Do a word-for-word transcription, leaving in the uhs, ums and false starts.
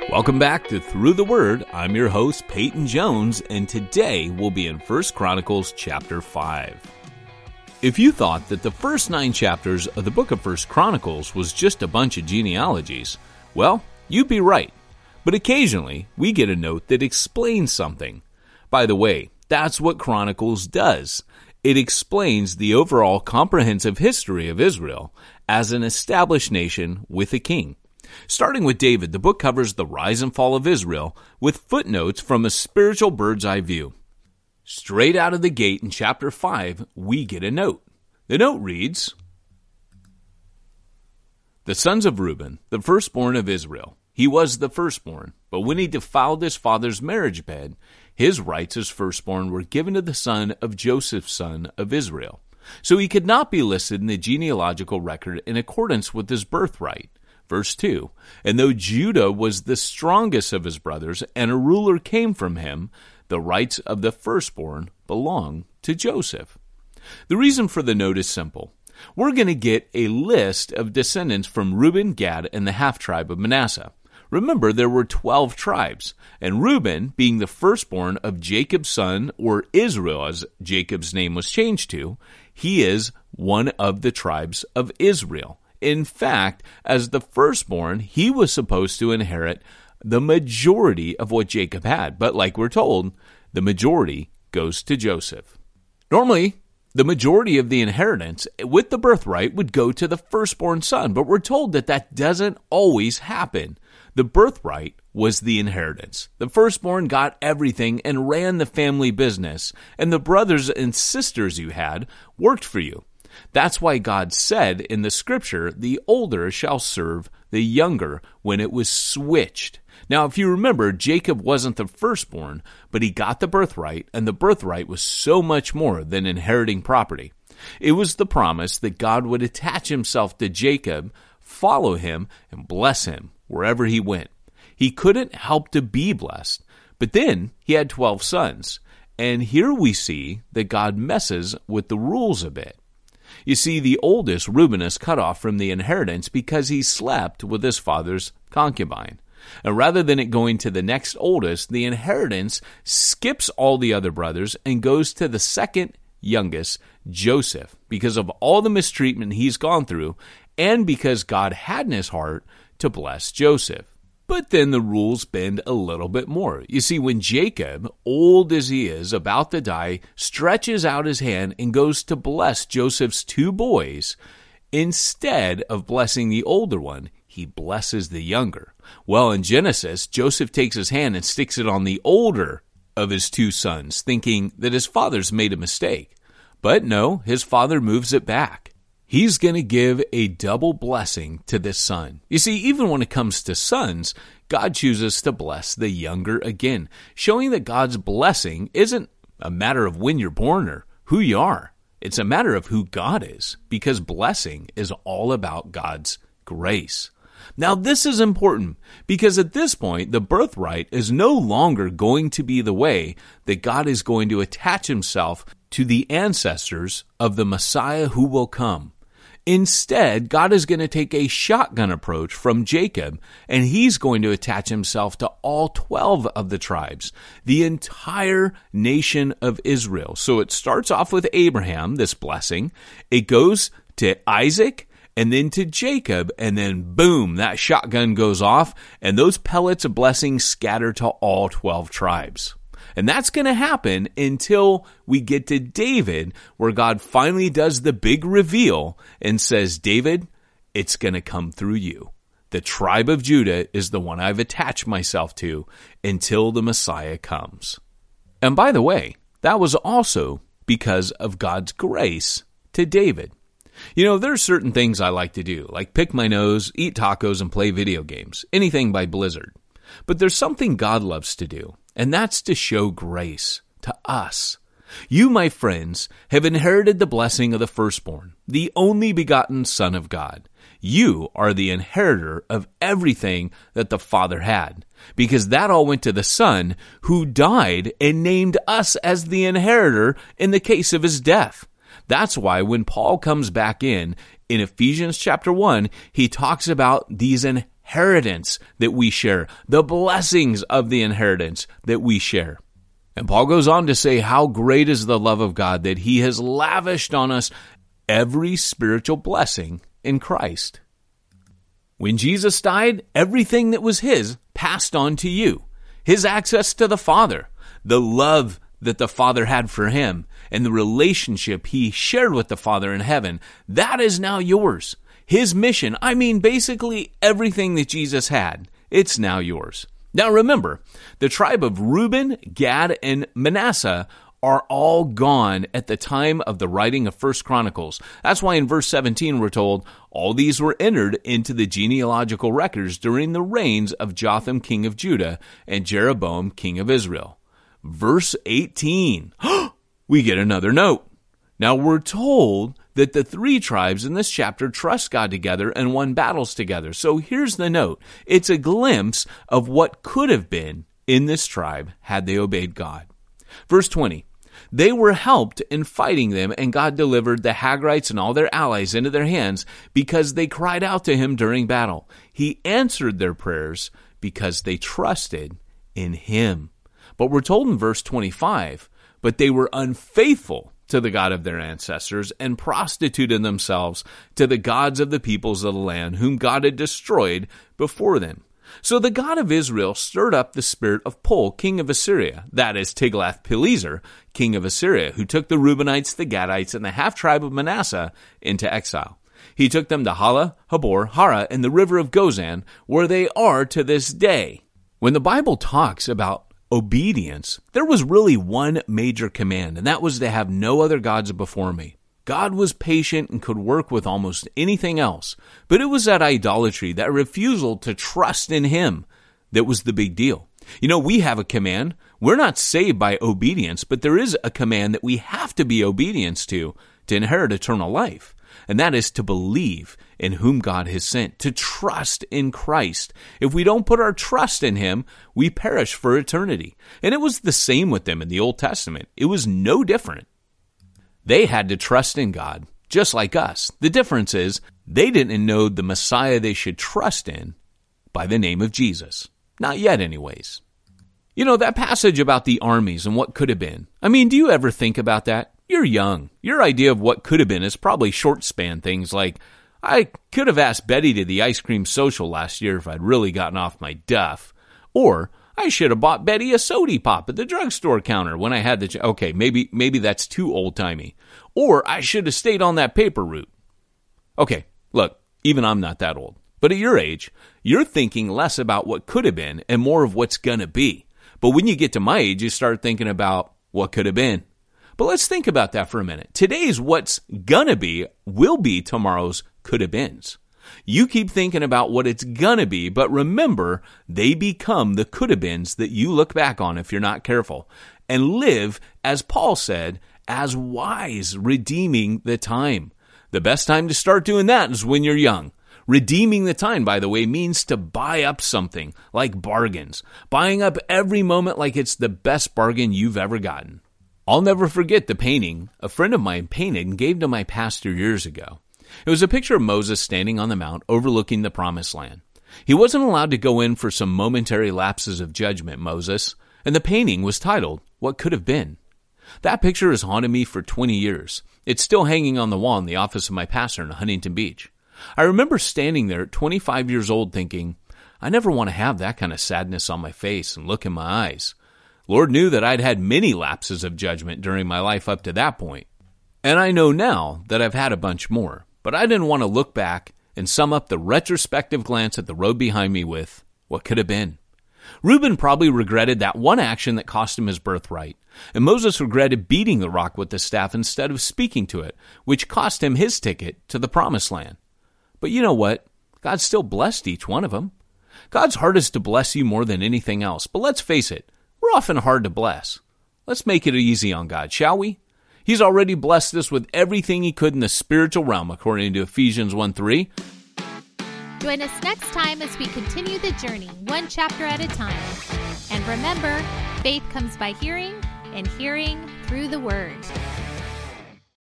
Welcome back to Through the Word. I'm your host, Peyton Jones, and today we'll be in First Chronicles chapter five. If you thought that the first nine chapters of the book of First Chronicles was just a bunch of genealogies, well, you'd be right. But occasionally, we get a note that explains something. By the way, that's what Chronicles does. It explains the overall comprehensive history of Israel as an established nation with a king. Starting with David, the book covers the rise and fall of Israel with footnotes from a spiritual bird's eye view. Straight out of the gate in chapter five, we get a note. The note reads, "The sons of Reuben, the firstborn of Israel. He was the firstborn, but when he defiled his father's marriage bed, his rights as firstborn were given to the son of Joseph, son of Israel. So he could not be listed in the genealogical record in accordance with his birthright." Verse two, "And though Judah was the strongest of his brothers, and a ruler came from him, the rights of the firstborn belong to Joseph." The reason for the note is simple. We're going to get a list of descendants from Reuben, Gad, and the half-tribe of Manasseh. Remember, there were twelve tribes, and Reuben, being the firstborn of Jacob's son, or Israel as Jacob's name was changed to, he is one of the tribes of Israel. In fact, as the firstborn, he was supposed to inherit the majority of what Jacob had. But like we're told, the majority goes to Joseph. Normally, the majority of the inheritance with the birthright would go to the firstborn son, but we're told that that doesn't always happen. The birthright was the inheritance. The firstborn got everything and ran the family business, and the brothers and sisters you had worked for you. That's why God said in the scripture, the older shall serve the younger, when it was switched. Now, if you remember, Jacob wasn't the firstborn, but he got the birthright, and the birthright was so much more than inheriting property. It was the promise that God would attach himself to Jacob, follow him, and bless him wherever he went. He couldn't help to be blessed, but then he had twelve sons, and here we see that God messes with the rules a bit. You see, the oldest, Reuben, is cut off from the inheritance because he slept with his father's concubine. And rather than it going to the next oldest, the inheritance skips all the other brothers and goes to the second youngest, Joseph, because of all the mistreatment he's gone through and because God had in his heart to bless Joseph. But then the rules bend a little bit more. You see, when Jacob, old as he is, about to die, stretches out his hand and goes to bless Joseph's two boys, instead of blessing the older one, he blesses the younger. Well, in Genesis, Joseph takes his hand and sticks it on the older of his two sons, thinking that his father's made a mistake. But no, his father moves it back. He's going to give a double blessing to this son. You see, even when it comes to sons, God chooses to bless the younger again, showing that God's blessing isn't a matter of when you're born or who you are. It's a matter of who God is, because blessing is all about God's grace. Now, this is important because at this point, the birthright is no longer going to be the way that God is going to attach himself to the ancestors of the Messiah who will come. Instead, God is going to take a shotgun approach from Jacob, and he's going to attach himself to all twelve of the tribes, the entire nation of Israel. So it starts off with Abraham, this blessing. It goes to Isaac, and then to Jacob, and then boom, that shotgun goes off, and those pellets of blessing scatter to all twelve tribes. And that's going to happen until we get to David, where God finally does the big reveal and says, David, it's going to come through you. The tribe of Judah is the one I've attached myself to until the Messiah comes. And by the way, that was also because of God's grace to David. You know, there are certain things I like to do, like pick my nose, eat tacos, and play video games, anything by Blizzard. But there's something God loves to do, and that's to show grace to us. You, my friends, have inherited the blessing of the firstborn, the only begotten Son of God. You are the inheritor of everything that the Father had, because that all went to the Son, who died and named us as the inheritor in the case of his death. That's why when Paul comes back in, in Ephesians chapter one, he talks about these inheritors. inheritance that we share, the blessings of the inheritance that we share. And Paul goes on to say, how great is the love of God that he has lavished on us every spiritual blessing in Christ. When Jesus died, everything that was his passed on to you. His access to the Father, the love that the Father had for him, and the relationship he shared with the Father in heaven, that is now yours. His mission, I mean basically everything that Jesus had, it's now yours. Now remember, the tribe of Reuben, Gad, and Manasseh are all gone at the time of the writing of First Chronicles. That's why in verse seventeen we're told, all these were entered into the genealogical records during the reigns of Jotham, king of Judah, and Jeroboam, king of Israel. Verse eighteen, we get another note. Now we're told that the three tribes in this chapter trust God together and won battles together. So here's the note. It's a glimpse of what could have been in this tribe had they obeyed God. Verse twenty, they were helped in fighting them, and God delivered the Hagrites and all their allies into their hands because they cried out to him during battle. He answered their prayers because they trusted in him. But we're told in verse twenty-five, but they were unfaithful to the God of their ancestors and prostituted themselves to the gods of the peoples of the land whom God had destroyed before them. So the God of Israel stirred up the spirit of Pul, king of Assyria, that is Tiglath-Pileser, king of Assyria, who took the Reubenites, the Gadites, and the half-tribe of Manasseh into exile. He took them to Hala, Habor, Hara, and the river of Gozan, where they are to this day. When the Bible talks about obedience, there was really one major command, and that was to have no other gods before me. God was patient and could work with almost anything else, but it was that idolatry, that refusal to trust in him, that was the big deal. You know, we have a command. We're not saved by obedience, but there is a command that we have to be obedience to, to inherit eternal life, and that is to believe in whom God has sent, to trust in Christ. If we don't put our trust in him, we perish for eternity. And it was the same with them in the Old Testament. It was no different. They had to trust in God, just like us. The difference is they didn't know the Messiah they should trust in by the name of Jesus. Not yet, anyways. You know, that passage about the armies and what could have been. I mean, do you ever think about that? You're young. Your idea of what could have been is probably short-span things like, I could have asked Betty to the ice cream social last year if I'd really gotten off my duff. Or, I should have bought Betty a sody pop at the drugstore counter when I had the... Ch- okay, maybe maybe that's too old-timey. Or, I should have stayed on that paper route. Okay, look, even I'm not that old. But at your age, you're thinking less about what could have been and more of what's going to be. But when you get to my age, you start thinking about what could have been. But let's think about that for a minute. Today's what's gonna be will be tomorrow's could have beens. You keep thinking about what it's gonna be, but remember, they become the could have beens that you look back on if you're not careful. And live, as Paul said, as wise, redeeming the time. The best time to start doing that is when you're young. Redeeming the time, by the way, means to buy up something, like bargains. Buying up every moment like it's the best bargain you've ever gotten. I'll never forget the painting a friend of mine painted and gave to my pastor years ago. It was a picture of Moses standing on the mount overlooking the promised land. He wasn't allowed to go in for some momentary lapses of judgment, Moses, and the painting was titled, What Could Have Been. That picture has haunted me for twenty years. It's still hanging on the wall in the office of my pastor in Huntington Beach. I remember standing there at twenty-five years old thinking, I never want to have that kind of sadness on my face and look in my eyes. Lord knew that I'd had many lapses of judgment during my life up to that point. And I know now that I've had a bunch more. But I didn't want to look back and sum up the retrospective glance at the road behind me with what could have been. Reuben probably regretted that one action that cost him his birthright. And Moses regretted beating the rock with the staff instead of speaking to it, which cost him his ticket to the promised land. But you know what? God still blessed each one of them. God's heart is to bless you more than anything else. But let's face it, we're often hard to bless. Let's make it easy on God, shall we? He's already blessed us with everything he could in the spiritual realm, according to Ephesians one three. Join us next time as we continue the journey, one chapter at a time. And remember, faith comes by hearing, and hearing through the Word.